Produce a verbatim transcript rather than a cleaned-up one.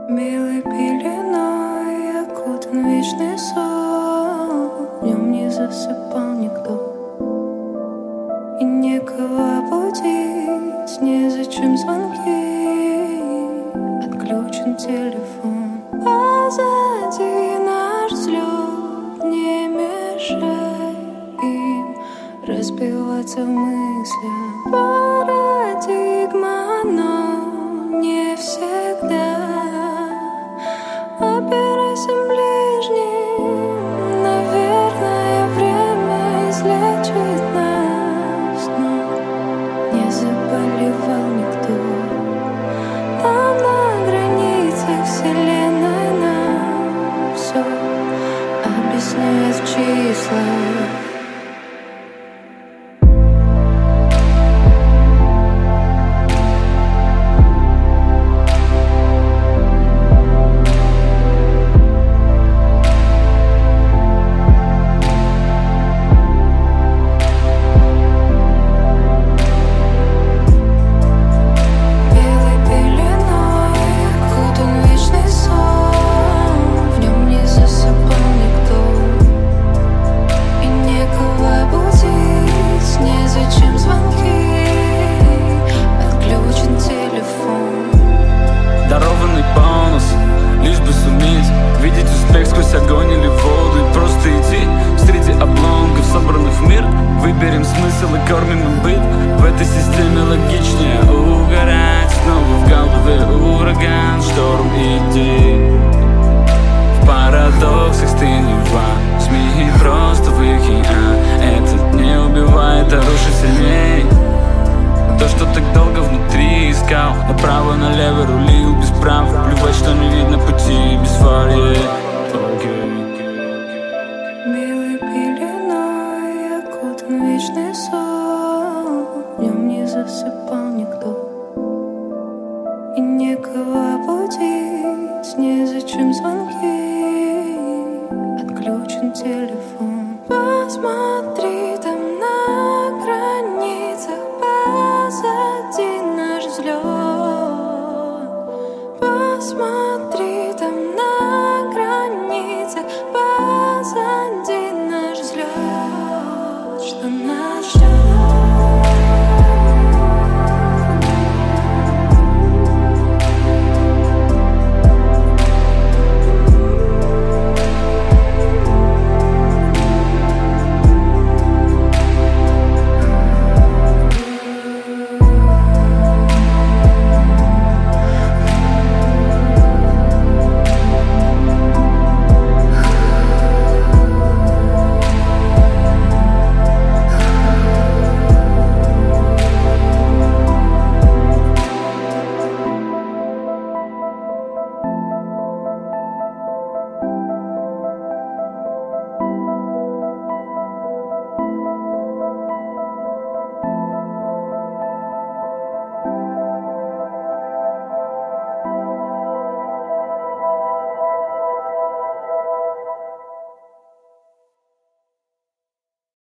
Белой пеленой окутан вечный сон, в нем не засыпал никто, и некого будить, незачем звонки, отключен телефон. Позади наш взлет, не мешай им разбиваться в мыслях. Парадигма, но не всегда. Опирайся ближним, наверное, время излечит нас, но не заболевал никто. Там на границах вселенной нам все объясняет в числах. Огонь или воду, и просто идти среди обломков, собранных в мир. Выберем смысл и кормим им быт. В этой системе логичнее угорать. Снова в голове ураган, шторм идей. В парадоксах стынем в СМИ, просто выкинь, а этот не убивает, а рушит сильней. То, что так долго внутри искал, направо-налево рулил без прав. Плевать, что не видно пути без фар.